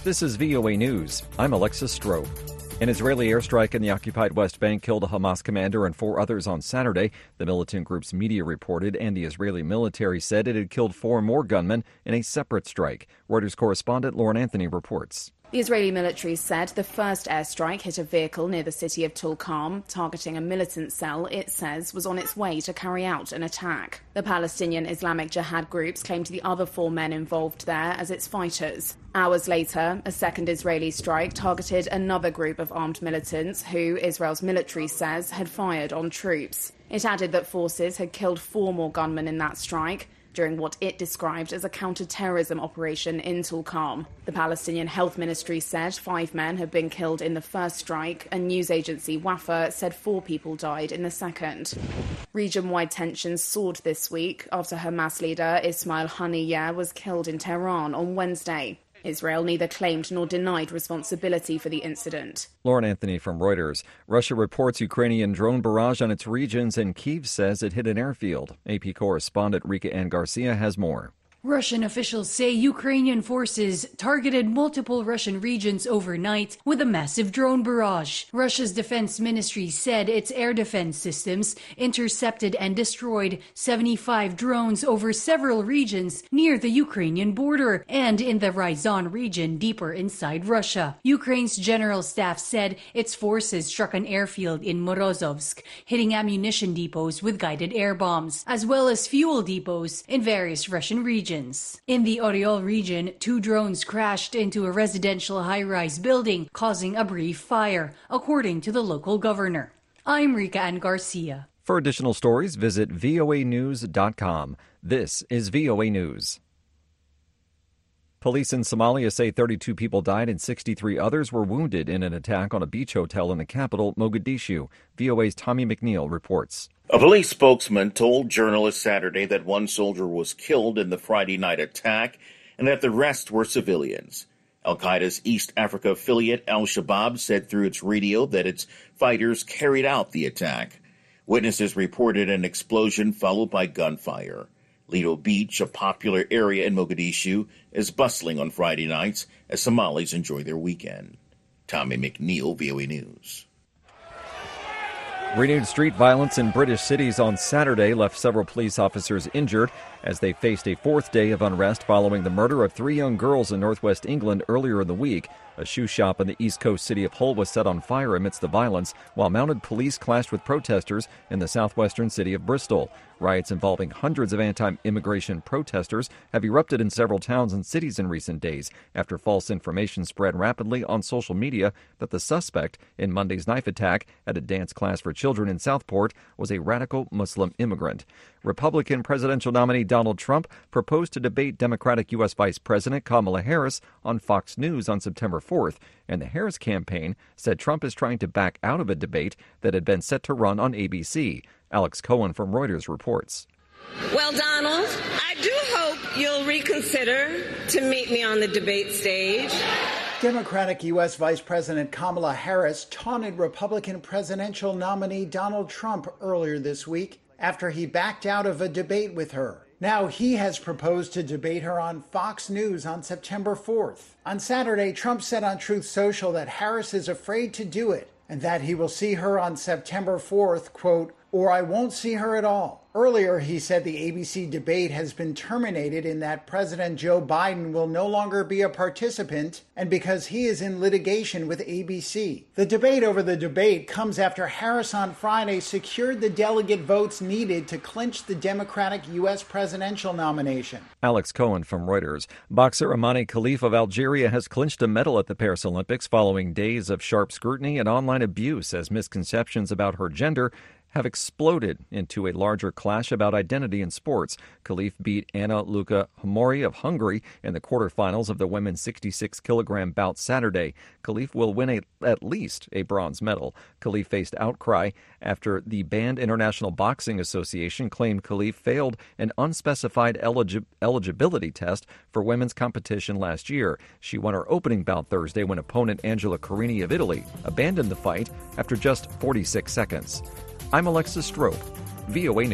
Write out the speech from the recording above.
This is VOA News. I'm Alexis Strope. An Israeli airstrike in the occupied West Bank killed a Hamas commander and 4 others on Saturday. The militant group's media reported, and the Israeli military said it had killed 4 more gunmen in a separate strike. Reuters correspondent Lauren Anthony reports. The Israeli military said the first airstrike hit a vehicle near the city of Tulkarm, targeting a militant cell it says was on its way to carry out an attack. The Palestinian Islamic Jihad groups claimed the other 4 men involved there as its fighters. Hours later, a second Israeli strike targeted another group of armed militants who Israel's military says had fired on troops. It added that forces had killed 4 more gunmen in that strike during what it described as a counter-terrorism operation in Tulkarm. The Palestinian Health Ministry said 5 men had been killed in the first strike, and news agency Wafa said 4 people died in the second. Region-wide tensions soared this week after Hamas leader Ismail Haniyeh was killed in Tehran on Wednesday. Israel neither claimed nor denied responsibility for the incident. Lauren Anthony from Reuters. Russia reports Ukrainian drone barrage on its regions, and Kyiv says it hit an airfield. AP correspondent Rika Ann Garcia has more. Russian officials say Ukrainian forces targeted multiple Russian regions overnight with a massive drone barrage. Russia's defense ministry said its air defense systems intercepted and destroyed 75 drones over several regions near the Ukrainian border and in the Ryazan region deeper inside Russia. Ukraine's general staff said its forces struck an airfield in Morozovsk, hitting ammunition depots with guided air bombs, as well as fuel depots in various Russian regions. In the Oryol region, 2 drones crashed into a residential high-rise building, causing a brief fire, according to the local governor. I'm Rika Ann Garcia. For additional stories, visit voanews.com. This is VOA News. Police in Somalia say 32 people died and 63 others were wounded in an attack on a beach hotel in the capital, Mogadishu. VOA's Tommy McNeil reports. A police spokesman told journalists Saturday that 1 soldier was killed in the Friday night attack and that the rest were civilians. Al-Qaeda's East Africa affiliate Al-Shabaab said through its radio that its fighters carried out the attack. Witnesses reported an explosion followed by gunfire. Lido Beach, a popular area in Mogadishu, is bustling on Friday nights as Somalis enjoy their weekend. Tommy McNeil, VOA News. Renewed street violence in British cities on Saturday left several police officers injured as they faced a 4th day of unrest following the murder of 3 young girls in northwest England earlier in the week. A shoe shop in the east coast city of Hull was set on fire amidst the violence, while mounted police clashed with protesters in the southwestern city of Bristol. Riots involving hundreds of anti-immigration protesters have erupted in several towns and cities in recent days after false information spread rapidly on social media that the suspect in Monday's knife attack at a dance class for children in Southport was a radical Muslim immigrant. Republican presidential nominee Donald Trump proposed to debate Democratic U.S. Vice President Kamala Harris on Fox News on September 4th, and the Harris campaign said Trump is trying to back out of a debate that had been set to run on ABC. Alex Cohen from Reuters reports. Well, Donald, I do hope you'll reconsider to meet me on the debate stage. Democratic U.S. Vice President Kamala Harris taunted Republican presidential nominee Donald Trump earlier this week after he backed out of a debate with her. Now he has proposed to debate her on Fox News on September 4th. On Saturday, Trump said on Truth Social that Harris is afraid to do it and that he will see her on September 4th, quote, or I won't see her at all. Earlier, he said the ABC debate has been terminated in that President Joe Biden will no longer be a participant and because he is in litigation with ABC. The debate over the debate comes after Harris on Friday secured the delegate votes needed to clinch the Democratic U.S. presidential nomination. Alex Cohen from Reuters. Boxer Imani Khalif of Algeria has clinched a medal at the Paris Olympics following days of sharp scrutiny and online abuse as misconceptions about her gender have exploded into a larger clash about identity in sports. Khalif beat Anna Luka Hamori of Hungary in the quarterfinals of the women's 66-kilogram bout Saturday. Khalif will win at least a bronze medal. Khalif faced outcry after the Banned International Boxing Association claimed Khalif failed an unspecified eligibility test for women's competition last year. She won her opening bout Thursday when opponent Angela Carini of Italy abandoned the fight after just 46 seconds. I'm Alexis Strope, VOA News.